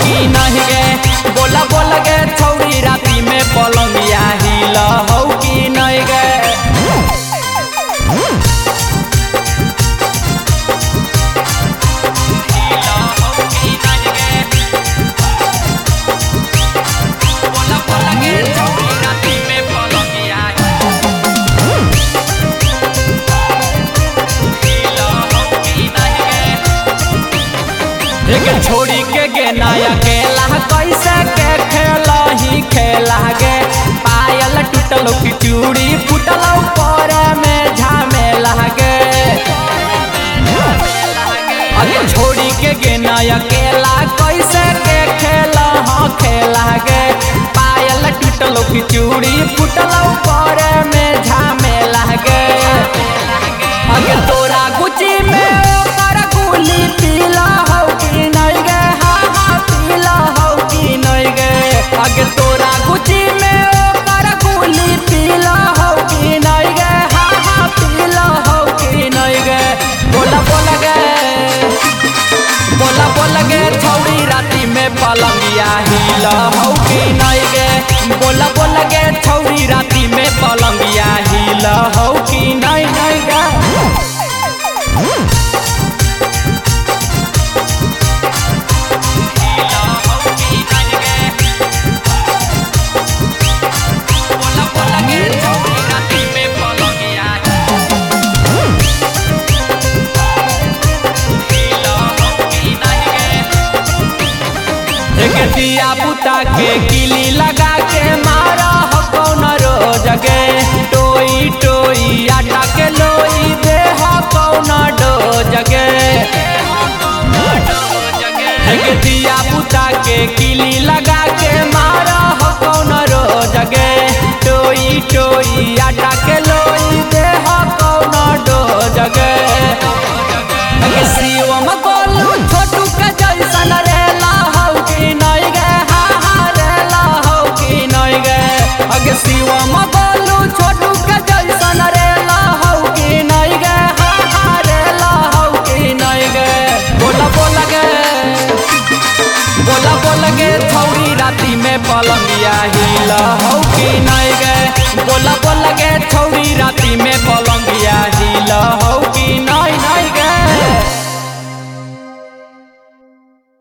कि नहीं गे, बोला बोल गे छौरी राती में पलंगिया हिल हो कि नहीं गे। छोड़ी के गेना अकेला कैसे के खेला ही खेला गे। पायल टूटल की चूड़ी फूटल पर में झामेला गे। अरे छोड़ी के गेना अकेला कैसे के खेला हाँ खेला गे। पायल टूटल की चूड़ी फूटल पर में झामेला गे। अगे तोरा गुची में ओकर गुली पीला हो कि नहीं गे। हाँ हाँ पीला हो कि नहीं गे। अगे तोरा गुची में ओकर गुली पीला हो कि नहीं गे। हाँ हाँ पीला हो कि नहीं गे। बोला बोल गे, बोला बोल गे छौरी राती में पलंगिया हिल हो कि नहीं गे। बोला बोल गे छौरी राती में पलंगिया हिल हो कि नहीं नहीं गे। दिया बुता के किली लगा के मारा हो कौन रोज गे। टोई टोई आटा के लोई दे हो कौन डोज गे। दिया बुता के किली लगा के मारा हो कौन रोज गे। टोई टोई आटा के लोई दे हो कौन डोज गे। शिवम गोलू छोटू के जैसन रेला हो कि नहीं गे। हाँ हाँ रेला हो कि नहीं गे। अगे शिवम गोलू छोटू के जैसन रेला हो कि नहीं गे। हाँ हाँ रेला हो कि नहीं गे। बोला बोल गे, बोला बोल गे छौरी राती में पलंगिया हिल हो कि नहीं गे। बोला बोल गे छौरी राती में पलंगिया हिल हो कि नहीं नहीं।